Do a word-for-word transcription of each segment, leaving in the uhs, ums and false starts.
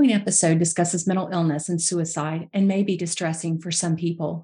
following episode discusses mental illness and suicide and may be distressing for some people.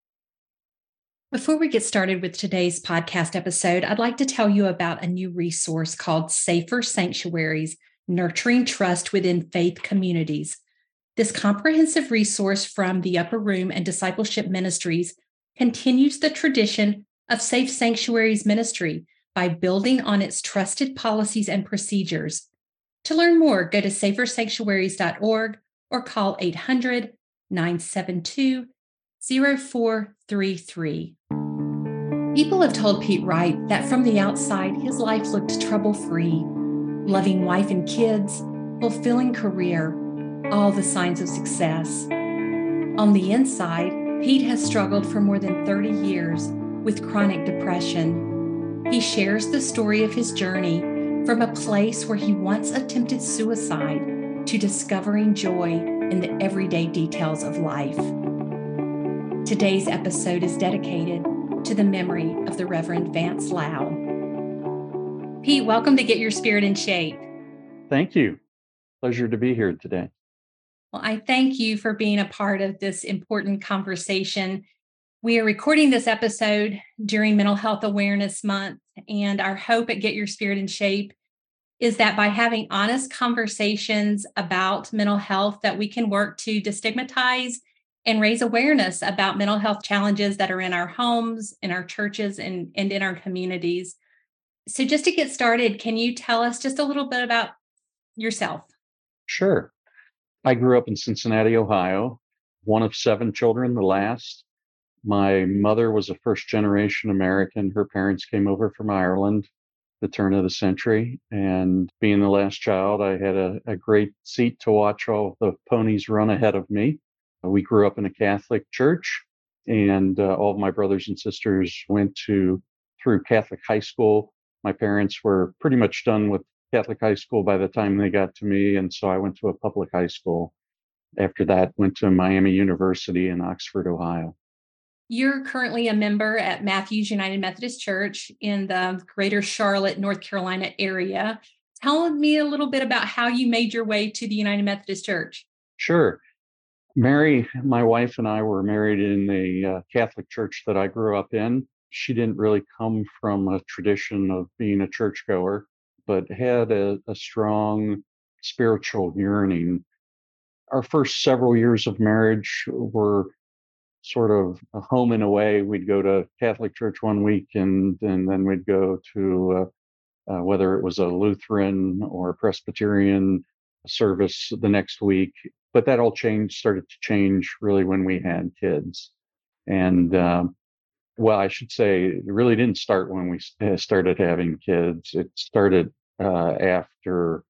Before we get started with today's podcast episode, I'd like to tell you about a new resource called Safer Sanctuaries: Nurturing Trust Within Faith Communities. This comprehensive resource from the Upper Room and Discipleship Ministries continues the tradition of Safe Sanctuaries ministry by building on its trusted policies and procedures. To learn more, go to safer sanctuaries dot org or call eight hundred, nine seven two, zero four three three. People have told Pete Wright that from the outside, his life looked trouble-free. Loving wife and kids, fulfilling career, all the signs of success. On the inside, Pete has struggled for more than thirty years with chronic depression. He shares the story of his journey from a place where he once attempted suicide to discovering joy in the everyday details of life. Today's episode is dedicated to the memory of the Reverend Vance Lau. Pete, welcome to Get Your Spirit in Shape. Thank you. Pleasure to be here today. Well, I thank you for being a part of this important conversation. We are recording this episode during Mental Health Awareness Month, and our hope at Get Your Spirit in Shape is that by having honest conversations about mental health, that we can work to destigmatize and raise awareness about mental health challenges that are in our homes, in our churches, and, and in our communities. So just to get started, can you tell us just a little bit about yourself? Sure. I grew up in Cincinnati, Ohio, one of seven children, the last. My mother was a first-generation American. Her parents came over from Ireland at the turn of the century. And being the last child, I had a, a great seat to watch all the ponies run ahead of me. We grew up in a Catholic church, and uh, all of my brothers and sisters went to through Catholic high school. My parents were pretty much done with Catholic high school by the time they got to me, and so I went to a public high school. After that, went to Miami University in Oxford, Ohio. You're currently a member at Matthews United Methodist Church in the greater Charlotte, North Carolina area. Tell me a little bit about how you made your way to the United Methodist Church. Sure. Mary, my wife, and I were married in the uh, Catholic church that I grew up in. She didn't really come from a tradition of being a churchgoer, but had a, a strong spiritual yearning. Our first several years of marriage were sort of a home and away. We'd go to Catholic church one week, and, and then we'd go to uh, uh, whether it was a Lutheran or Presbyterian service the next week. But that all changed, started to change really when we had kids. And um, well, I should say it really didn't start when we started having kids. It started uh, after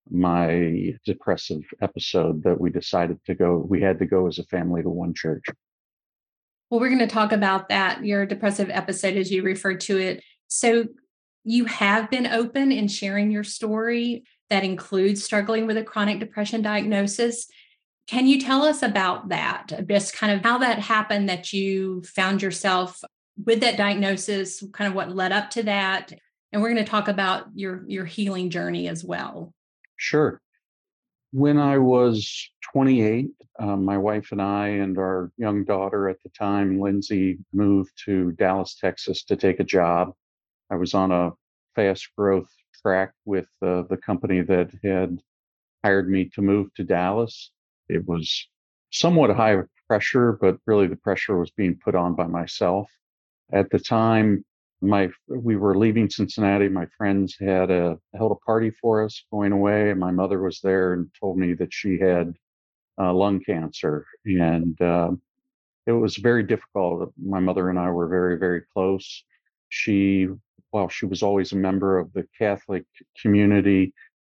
my depressive episode that we decided to go, we had to go as a family to one church. Well, we're going to talk about that, your depressive episode, as you referred to it. So you have been open in sharing your story that includes struggling with a chronic depression diagnosis. Can you tell us about that? Just kind of how that happened, that you found yourself with that diagnosis, kind of what led up to that. And we're going to talk about your, your healing journey as well. Sure. When I was twenty-eight, um, my wife and I and our young daughter at the time, Lindsay, moved to Dallas, Texas to take a job. I was on a fast growth track with uh, the company that had hired me to move to Dallas. It was somewhat high pressure, but really the pressure was being put on by myself. At the time, my we were leaving Cincinnati. My friends had a, held a party for us going away, and my mother was there and told me that she had uh, lung cancer. And uh, it was very difficult. My mother and I were very, very close. She, while she was always a member of the Catholic community,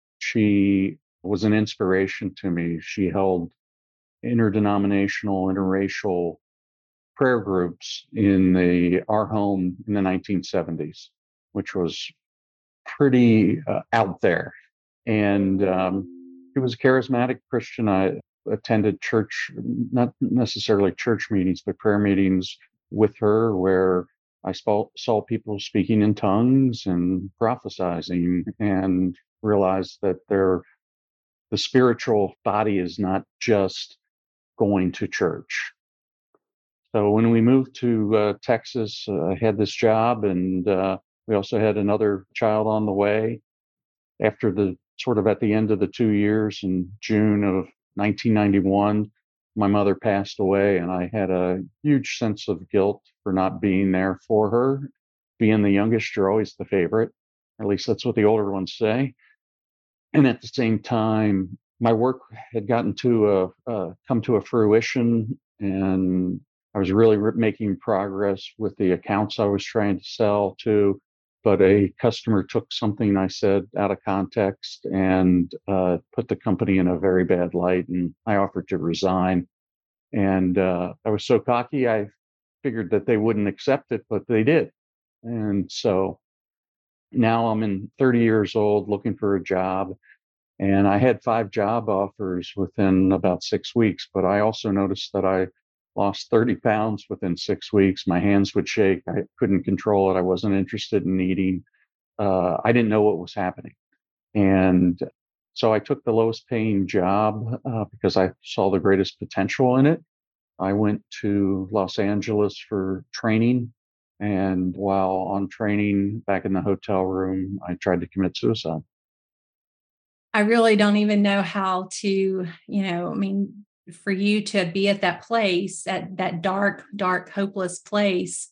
she was an inspiration to me. She held interdenominational, interracial prayer groups in the our home in the nineteen seventies, which was pretty uh, out there. And um, he was a charismatic Christian. I attended church, not necessarily church meetings, but prayer meetings with her, where I saw, saw people speaking in tongues and prophesizing, and realized that there the spiritual body is not just going to church. So when we moved to uh, Texas, uh, I had this job, and uh, we also had another child on the way. After the sort of at the end of the two years in June of nineteen ninety-one, my mother passed away, and I had a huge sense of guilt for not being there for her. Being the youngest, you're always the favorite. Or at least that's what the older ones say. And at the same time, my work had gotten to a uh, come to a fruition, and I was really re- making progress with the accounts I was trying to sell to. But a customer took something I said out of context and uh, put the company in a very bad light, and I offered to resign. And uh, I was so cocky, I figured that they wouldn't accept it, but they did. And so now I'm in thirty years old looking for a job. And I had five job offers within about six weeks, but I also noticed that I lost thirty pounds within six weeks. My hands would shake. I couldn't control it. I wasn't interested in eating. Uh, I didn't know what was happening. And so I took the lowest paying job uh, because I saw the greatest potential in it. I went to Los Angeles for training. And while on training back in the hotel room, I tried to commit suicide. I really don't even know how to, you know, I mean, for you to be at that place, at that dark, dark, hopeless place,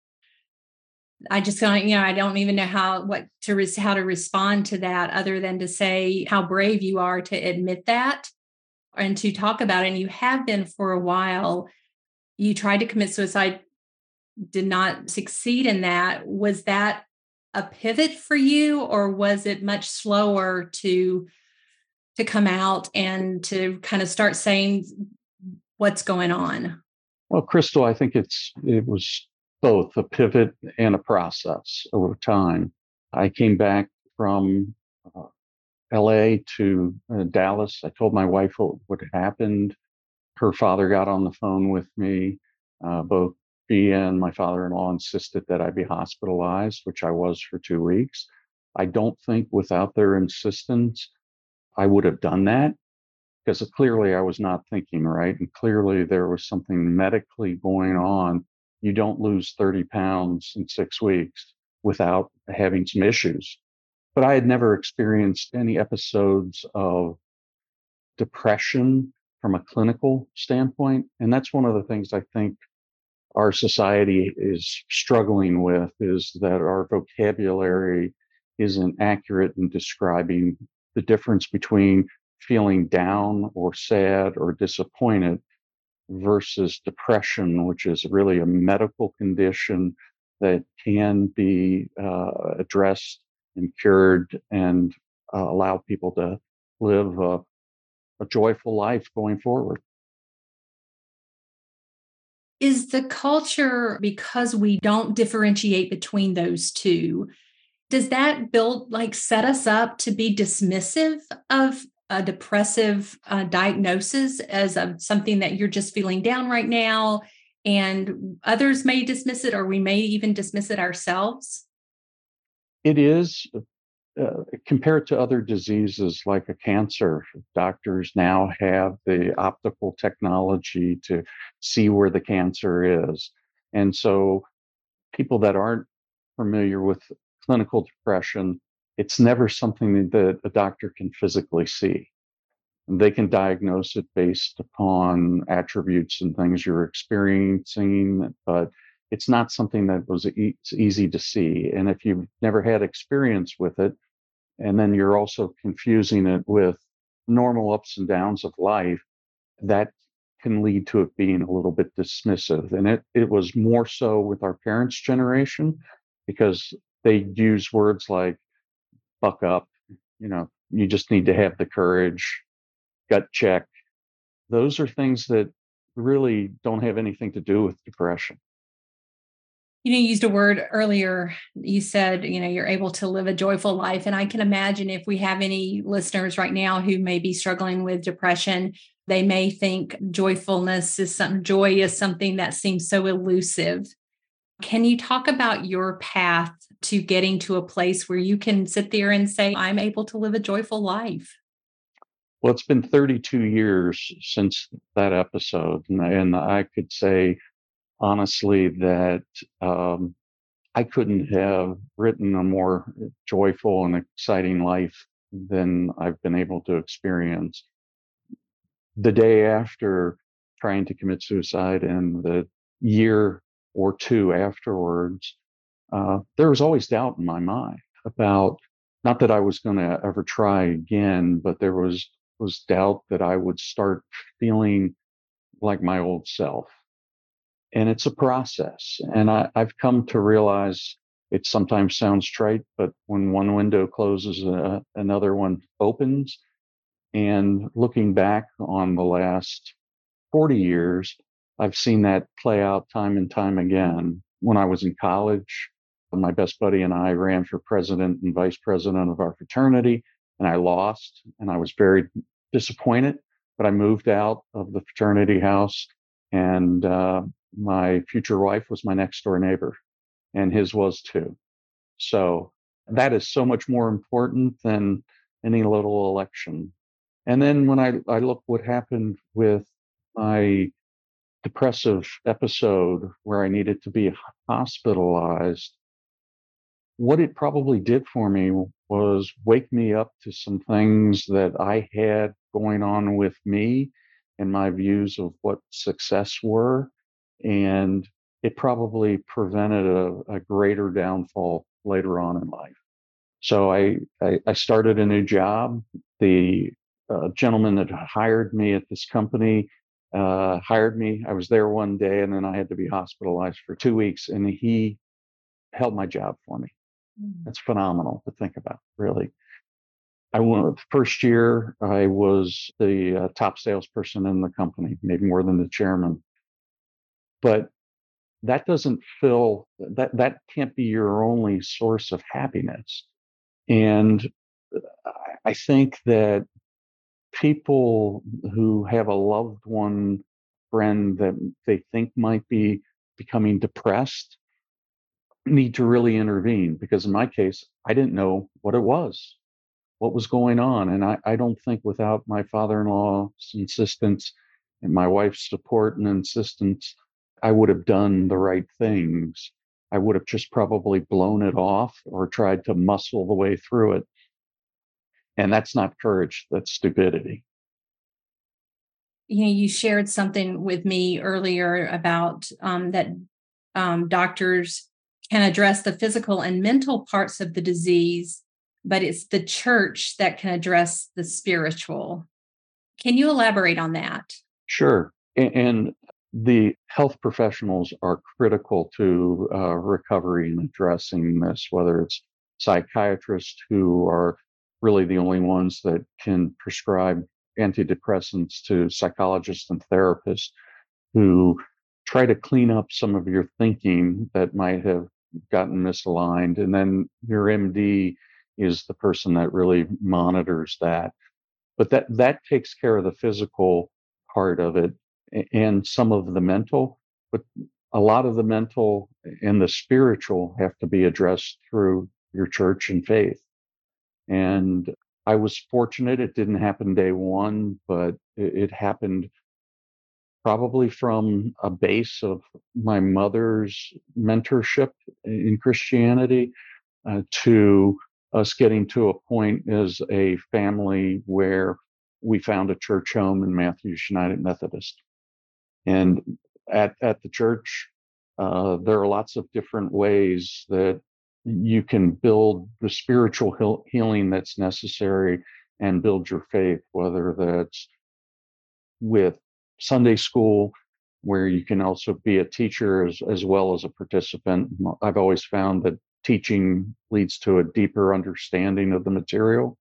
I just don't, you know, I don't even know how, what to, res- how to respond to that other than to say how brave you are to admit that and to talk about it. And you have been for a while. You tried to commit suicide, did not succeed in that. Was that a pivot for you, or was it much slower to to come out and to kind of start saying what's going on? Well, Crystal, I think it's it was both a pivot and a process over time. I came back from uh, L A to uh, Dallas. I told my wife what, what had happened. Her father got on the phone with me. Uh, both she and my father-in-law insisted that I be hospitalized, which I was for two weeks. I don't think without their insistence I would have done that, because clearly I was not thinking right. And clearly there was something medically going on. You don't lose thirty pounds in six weeks without having some issues. But I had never experienced any episodes of depression from a clinical standpoint. And that's one of the things I think our society is struggling with, is that our vocabulary isn't accurate in describing the difference between feeling down or sad or disappointed versus depression, which is really a medical condition that can be uh, addressed and cured and uh, allow people to live a, a joyful life going forward. Is the culture, because we don't differentiate between those two, does that build, like, set us up to be dismissive of a depressive uh, diagnosis as a, something that you're just feeling down right now, and others may dismiss it, or we may even dismiss it ourselves? It is, uh, compared to other diseases like a cancer, doctors now have the optical technology to see where the cancer is. And so people that aren't familiar with clinical depression, it's never something that a doctor can physically see. They can diagnose it based upon attributes and things you're experiencing, but it's not something that was e- it's easy to see. And if you've never had experience with it, and then you're also confusing it with normal ups and downs of life, that can lead to it being a little bit dismissive. And it, it was more so with our parents' generation, because they use words like buck up, you know, you just need to have the courage, gut check. Those are things that really don't have anything to do with depression. You know, you used a word earlier. You said, you know, you're able to live a joyful life. And I can imagine if we have any listeners right now who may be struggling with depression, they may think joyfulness is something, joy is something that seems so elusive. Can you talk about your path to getting to a place where you can sit there and say, I'm able to live a joyful life? Well, it's been thirty-two years since that episode, and, and I could say honestly that um, I couldn't have written a more joyful and exciting life than I've been able to experience. The day after trying to commit suicide and the year or two afterwards, uh, there was always doubt in my mind about not that I was going to ever try again, but there was was doubt that I would start feeling like my old self. And it's a process. And I, I've come to realize it sometimes sounds trite, but when one window closes, uh, another one opens. And looking back on the last forty years, I've seen that play out time and time again. When I was in college, my best buddy and I ran for president and vice president of our fraternity, and I lost, and I was very disappointed. But I moved out of the fraternity house, and uh, my future wife was my next door neighbor, and his was too. So that is so much more important than any little election. And then when I, I look what happened with my depressive episode where I needed to be hospitalized, what it probably did for me was wake me up to some things that I had going on with me and my views of what success were. And it probably prevented a, a greater downfall later on in life. So I, I, I started a new job. The uh, gentleman that hired me at this company uh, hired me. I was there one day and then I had to be hospitalized for two weeks and he held my job for me. Mm. That's phenomenal to think about, really. I went first year, I was the uh, top salesperson in the company, maybe more than the chairman. But that doesn't fill that that can't be your only source of happiness. And I think that people who have a loved one friend that they think might be becoming depressed need to really intervene because in my case, I didn't know what it was, what was going on. And I, I don't think without my father in law's insistence and my wife's support and insistence, I would have done the right things. I would have just probably blown it off or tried to muscle the way through it. And that's not courage, that's stupidity. You know, you shared something with me earlier about um, that um, doctors can address the physical and mental parts of the disease, but it's the church that can address the spiritual. Can you elaborate on that? Sure. And the health professionals are critical to uh, recovery and addressing this, whether it's psychiatrists who are really the only ones that can prescribe antidepressants to psychologists and therapists who try to clean up some of your thinking that might have gotten misaligned. And then your M D is the person that really monitors that. But that that takes care of the physical part of it and some of the mental, but a lot of the mental and the spiritual have to be addressed through your church and faith. And I was fortunate it didn't happen day one, but it, it happened probably from a base of my mother's mentorship in Christianity uh, to us getting to a point as a family where we found a church home in Matthews United Methodist. And at, at the church, uh, there are lots of different ways that you can build the spiritual heal- healing that's necessary and build your faith, whether that's with Sunday school, where you can also be a teacher as, as well as a participant. I've always found that teaching leads to a deeper understanding of the material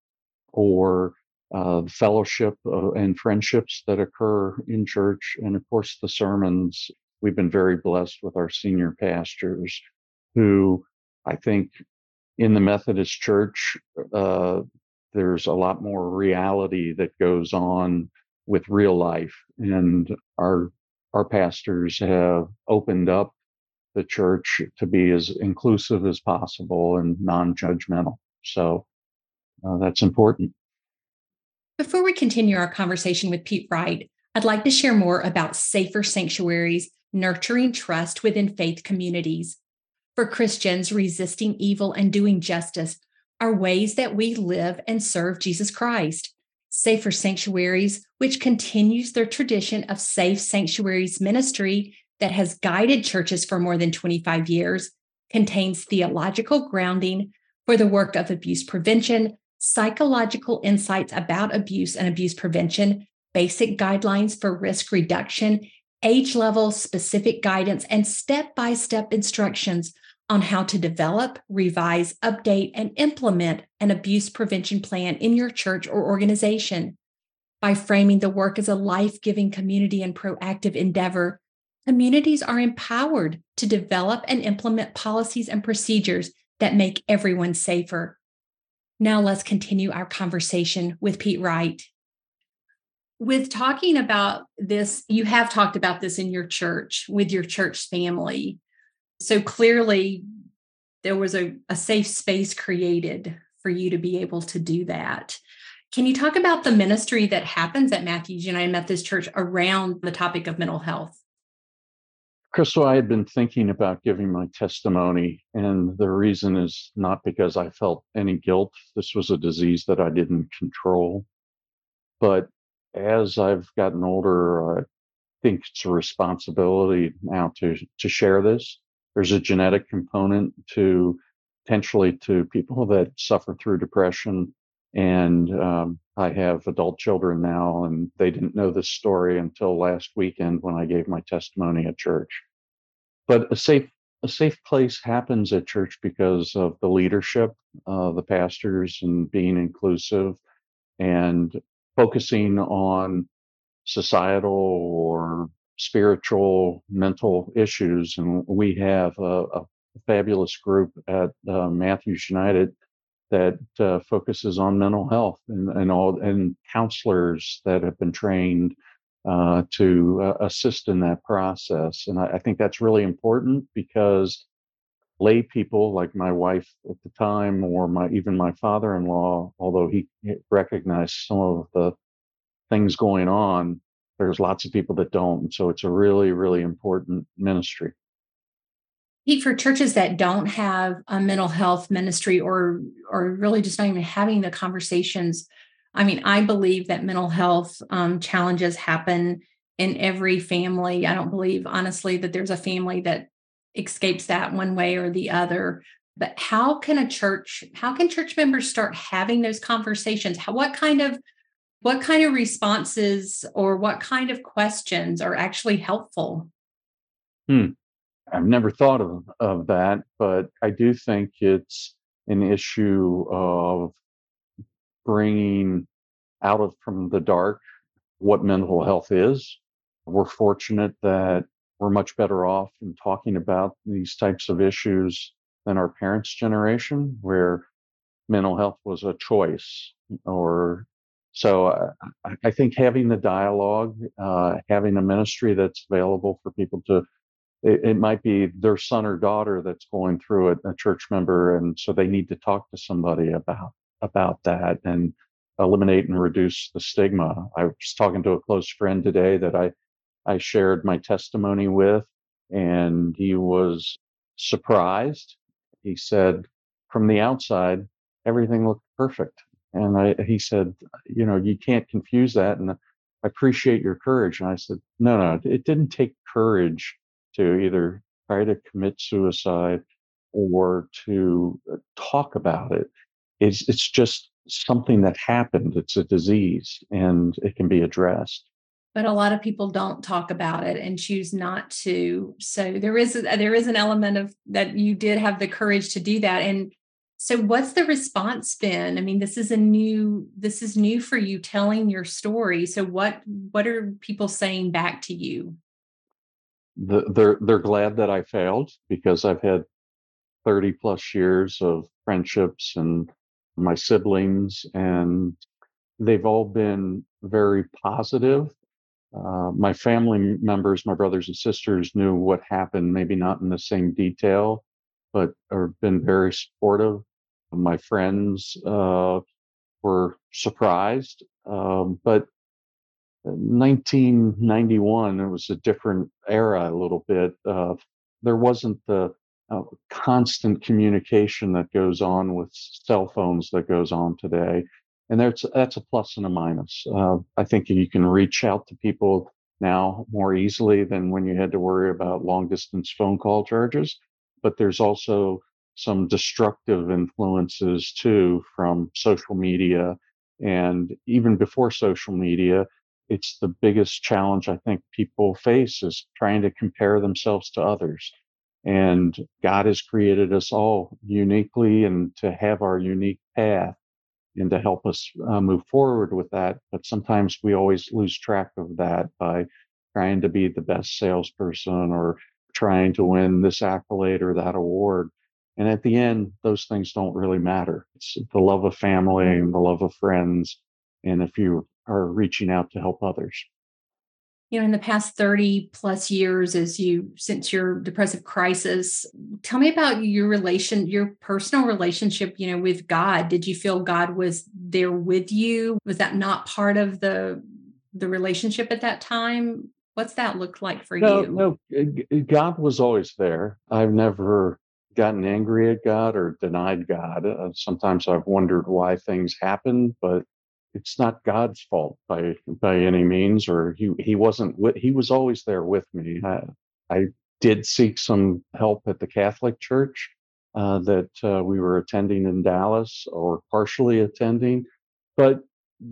or uh, fellowship uh, and friendships that occur in church. And of course, the sermons. We've been very blessed with our senior pastors who I think in the Methodist Church, uh, there's a lot more reality that goes on with real life. And our our pastors have opened up the church to be as inclusive as possible and non-judgmental. So uh, that's important. Before we continue our conversation with Pete Wright, I'd like to share more about safer sanctuaries, nurturing trust within faith communities. For Christians, resisting evil and doing justice are ways that we live and serve Jesus Christ. Safer Sanctuaries, which continues their tradition of safe sanctuaries ministry that has guided churches for more than twenty-five years, contains theological grounding for the work of abuse prevention, psychological insights about abuse and abuse prevention, basic guidelines for risk reduction, age level specific guidance, and step-by-step instructions on how to develop, revise, update, and implement an abuse prevention plan in your church or organization. By framing the work as a life-giving community and proactive endeavor, communities are empowered to develop and implement policies and procedures that make everyone safer. Now let's continue our conversation with Pete Wright. With talking about this, you have talked about this in your church, with your church family. So clearly, there was a, a safe space created for you to be able to do that. Can you talk about the ministry that happens at Matthews United Methodist Church around the topic of mental health? Crystal, I had been thinking about giving my testimony, and the reason is not because I felt any guilt. This was a disease that I didn't control. But as I've gotten older, I think it's a responsibility now to, to share this. There's a genetic component to potentially to people that suffer through depression. And um, I have adult children now, and they didn't know this story until last weekend when I gave my testimony at church. But a safe a safe place happens at church because of the leadership, uh, the pastors, and being inclusive and focusing on societal or spiritual, mental issues. And we have a, a fabulous group at uh, Matthews United that uh, focuses on mental health and, and all and counselors that have been trained uh, to uh, assist in that process. And I, I think that's really important because lay people like my wife at the time, or my even my father-in-law, although he recognized some of the things going on, there's lots of people that don't. And so it's a really, really important ministry. Pete, for churches that don't have a mental health ministry or or really just not even having the conversations, I mean, I believe that mental health um, challenges happen in every family. I don't believe, honestly, that there's a family that escapes that one way or the other. But how can a church, how can church members start having those conversations? How, what kind of what kind of responses or what kind of questions are actually helpful? Hmm. I've never thought of, of that, but I do think it's an issue of bringing out of from the dark what mental health is. We're fortunate that we're much better off in talking about these types of issues than our parents' generation, where mental health was a choice. Or so uh, I, I think having the dialogue, uh, having a ministry that's available for people to, it, it might be their son or daughter that's going through it, a church member, and so they need to talk to somebody about about that and eliminate and reduce the stigma. I was talking to a close friend today that I I shared my testimony with, and he was surprised. He said, from the outside, everything looked perfect. And I, he said, you know, you can't confuse that. And I appreciate your courage. And I said, no, no, it didn't take courage to either try to commit suicide or to uh, talk about it. It's, it's just something that happened. It's a disease and it can be addressed. But a lot of people don't talk about it and choose not to. So there is a, there is an element of that you did have the courage to do that. And so what's the response been? I mean, this is a new this is new for you, telling your story. So what what are people saying back to you? The, they're they're glad that I failed because I've had thirty plus years of friendships and my siblings, and they've all been very positive. Uh, my family members, my brothers and sisters, knew what happened, maybe not in the same detail, but have been very supportive. My friends uh, were surprised Um, but nineteen ninety-one, it was a different era a little bit. Uh, there wasn't the uh, constant communication that goes on with cell phones that goes on today. And that's, that's a plus and a minus. Uh, I think you can reach out to people now more easily than when you had to worry about long distance phone call charges. But there's also some destructive influences too from social media. And even before social media, it's the biggest challenge I think people face is trying to compare themselves to others. And God has created us all uniquely and to have our unique path and to help us uh, move forward with that. But sometimes we always lose track of that by trying to be the best salesperson or trying to win this accolade or that award. And at the end, those things don't really matter. It's the love of family and the love of friends. And if you are reaching out to help others. You know, in the past thirty plus years, as you, since your depressive crisis, tell me about your relation, your personal relationship, you know, with God. Did you feel God was there with you? Was that not part of the, the relationship at that time? What's that look like for No, you? no, g- g- God was always there. I've never gotten angry at God or denied God. Uh, sometimes I've wondered why things happen, but it's not God's fault by by any means. Or he he wasn't. wi- He was always there with me. I, I did seek some help at the Catholic Church uh, that uh, we were attending in Dallas or partially attending, but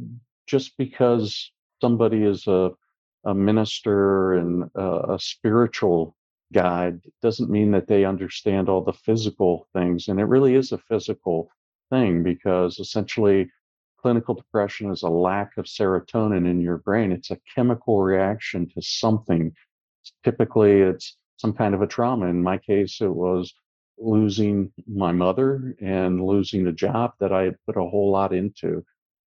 just because somebody is a a minister and a, a spiritual guide doesn't mean that they understand all the physical things. And it really is a physical thing because essentially clinical depression is a lack of serotonin in your brain. It's a chemical reaction to something. Typically, it's some kind of a trauma. In my case, it was losing my mother and losing a job that I had put a whole lot into.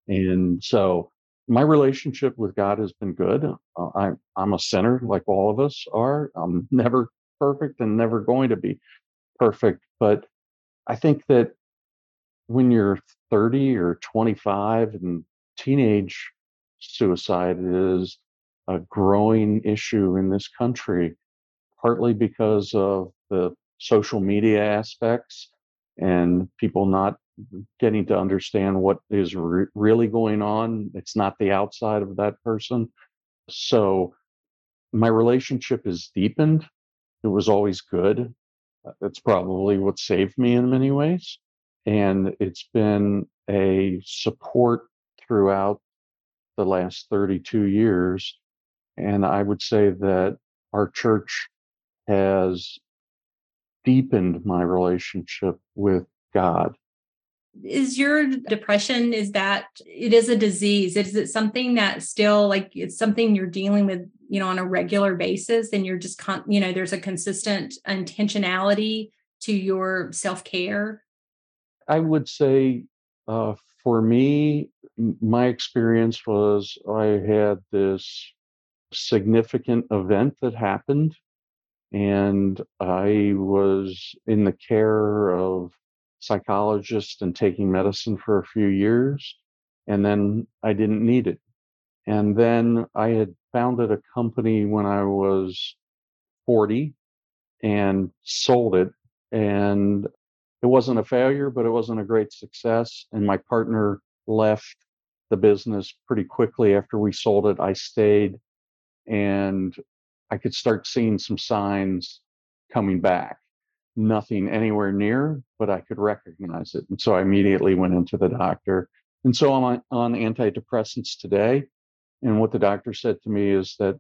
And so my relationship with God has been good. Uh, I, I'm a sinner, like all of us are. I'm never perfect and never going to be perfect. But I think that when you're thirty or twenty-five and teenage suicide is a growing issue in this country, partly because of the social media aspects and people not getting to understand what is re- really going on. It's not the outside of that person. So my relationship is deepened. It was always good. Uh, That's probably what saved me in many ways. And it's been a support throughout the last thirty-two years. And I would say that our church has deepened my relationship with God. Is your depression, is that it is a disease? Is it something that still like it's something you're dealing with, you know, on a regular basis and you're just, con- you know, there's a consistent intentionality to your self-care? I would say uh, for me, m- my experience was I had this significant event that happened, and I was in the care of psychologists and taking medicine for a few years, and then I didn't need it. And then I had founded a company when I was forty and sold it. And it wasn't a failure, but it wasn't a great success. And my partner left the business pretty quickly after we sold it. I stayed and I could start seeing some signs coming back. Nothing anywhere near, but I could recognize it. And so I immediately went into the doctor. And so I'm on, on antidepressants today. And what the doctor said to me is that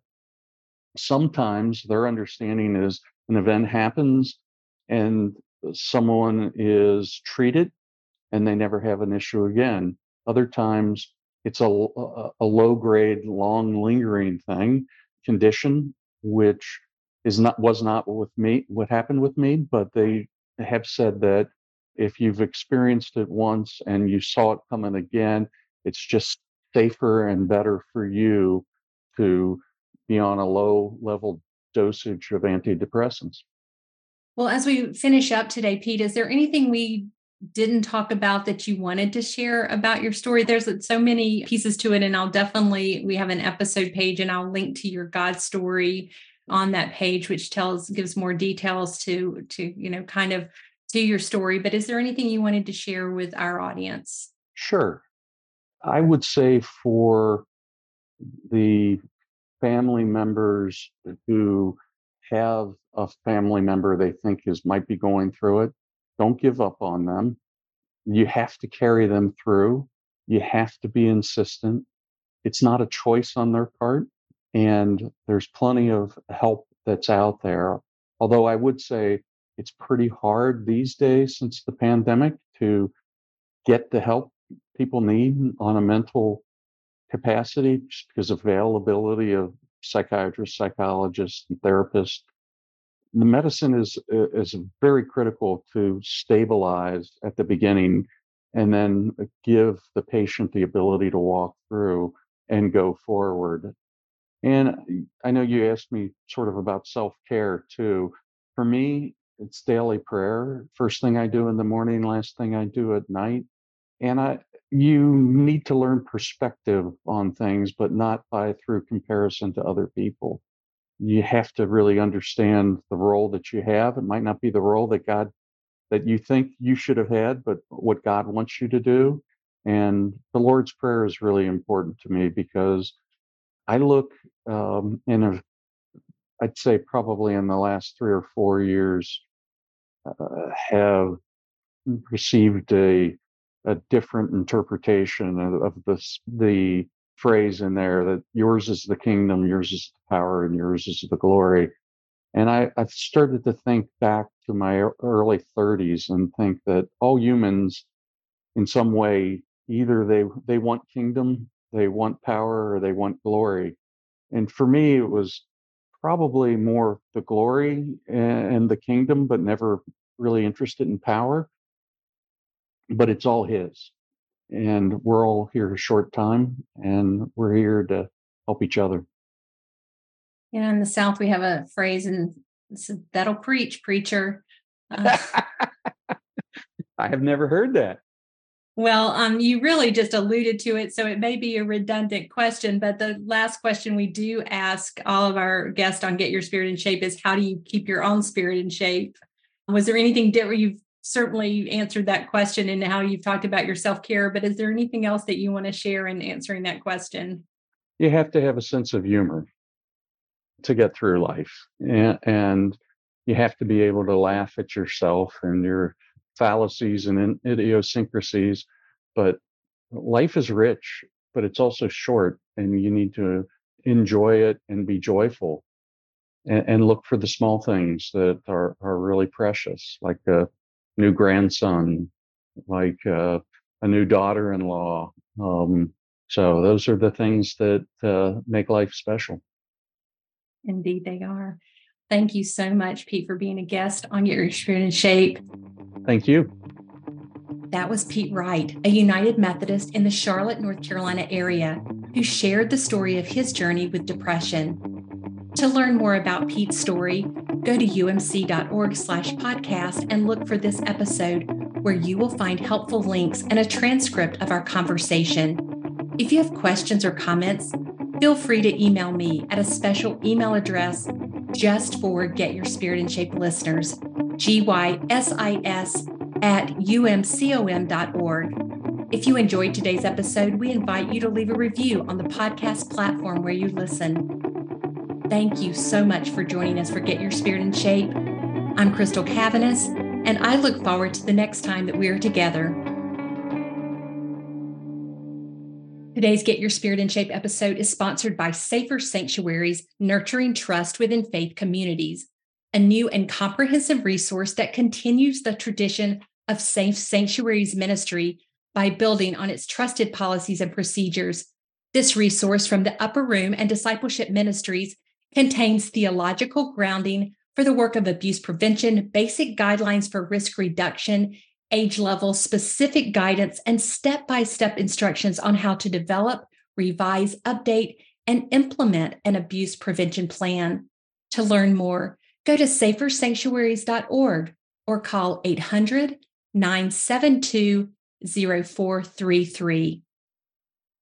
sometimes their understanding is an event happens and someone is treated and they never have an issue again. Other times it's a, a, a low grade, long lingering thing, condition, which is not, was not with me, what happened with me, but they have said that if you've experienced it once and you saw it coming again, it's just safer and better for you to be on a low level dosage of antidepressants. Well, as we finish up today, Pete, is there anything we didn't talk about that you wanted to share about your story? There's so many pieces to it, and I'll definitely, we have an episode page and I'll link to your God story on that page, which tells, gives more details to, to, you know, kind of to your story. But is there anything you wanted to share with our audience? Sure. I would say for the family members who have a family member they think is might be going through it, don't give up on them. You have to carry them through. You have to be insistent. It's not a choice on their part. And there's plenty of help that's out there. Although I would say it's pretty hard these days since the pandemic to get the help people need on a mental capacity just because of availability of psychiatrists, psychologists, and therapists. The medicine is is very critical to stabilize at the beginning and then give the patient the ability to walk through and go forward. And I know you asked me sort of about self-care too. For me, it's daily prayer. First thing I do in the morning, last thing I do at night. And I you need to learn perspective on things, but not by through comparison to other people. You have to really understand the role that you have. It might not be the role that God that you think you should have had, but what God wants you to do. And the Lord's Prayer is really important to me because I look um, in a, I'd say probably in the last three or four years, uh, have received a a different interpretation of, of this the phrase in there that yours is the kingdom, yours is the power, and yours is the glory. And I, I've started to think back to my early thirties and think that all humans, in some way, either they they want kingdom, they want power, or they want glory. And for me, it was probably more the glory and the kingdom, but never really interested in power. But it's all His, and we're all here a short time, and we're here to help each other. You know, in the South, we have a phrase, and that'll preach, preacher. Uh, I have never heard that. Well, um, you really just alluded to it, so it may be a redundant question, but the last question we do ask all of our guests on Get Your Spirit in Shape is, how do you keep your own spirit in shape? Was there anything different? You've certainly answered that question and how you've talked about your self-care, but is there anything else that you want to share in answering that question? You have to have a sense of humor to get through life, and, and you have to be able to laugh at yourself and your fallacies and idiosyncrasies. But life is rich, but it's also short, and you need to enjoy it and be joyful, and, and look for the small things that are, are really precious, like a new grandson, like uh, a new daughter-in-law. Um, so those are the things that uh, make life special. Indeed, they are. Thank you so much, Pete, for being a guest on Get Your Spirit in Shape. Thank you. That was Pete Wright, a United Methodist in the Charlotte, North Carolina area, who shared the story of his journey with depression. To learn more about Pete's story, go to umc.org slash podcast and look for this episode, where you will find helpful links and a transcript of our conversation. If you have questions or comments, feel free to email me at a special email address just for Get Your Spirit in Shape listeners, G Y S I S at U M C O M dot org. If you enjoyed today's episode, we invite you to leave a review on the podcast platform where you listen. Thank you so much for joining us for Get Your Spirit in Shape. I'm Crystal Cavanis, and I look forward to the next time that we are together. Today's Get Your Spirit in Shape episode is sponsored by Safer Sanctuaries, Nurturing Trust Within Faith Communities, a new and comprehensive resource that continues the tradition of Safe Sanctuaries ministry by building on its trusted policies and procedures. This resource from the Upper Room and Discipleship Ministries contains theological grounding for the work of abuse prevention, basic guidelines for risk reduction, age level specific guidance, and step-by-step instructions on how to develop, revise, update, and implement an abuse prevention plan. To learn more, go to safer sanctuaries dot org or call eight hundred, nine seven two, zero four three three.